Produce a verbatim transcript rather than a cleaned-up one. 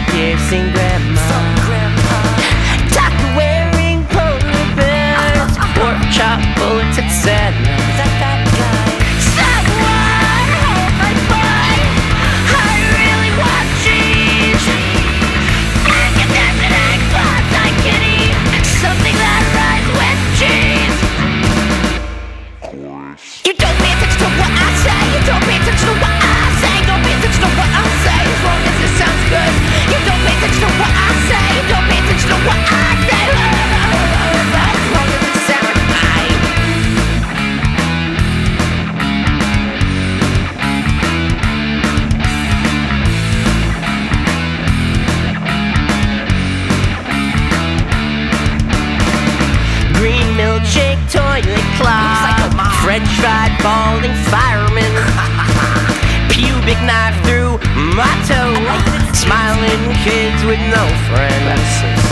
soul-piercing grandma, doctor-wearing polar bears, pork chop bullets, et cetera. Someone hold my butt, I really want cheese. I can dance and egg clouds, I can eat something that rhymes with cheese. You don't pay attention to what I say, you don't pay attention to what I say, don't pay attention to what I say, as long as it sounds good. You don't pay attention to what I say, you don't pay attention to what I say, as long as it sounds right. Green milkshake, toilet cloth, French fried balding fireman, pubic knife through my toe, smiling kids with no friends.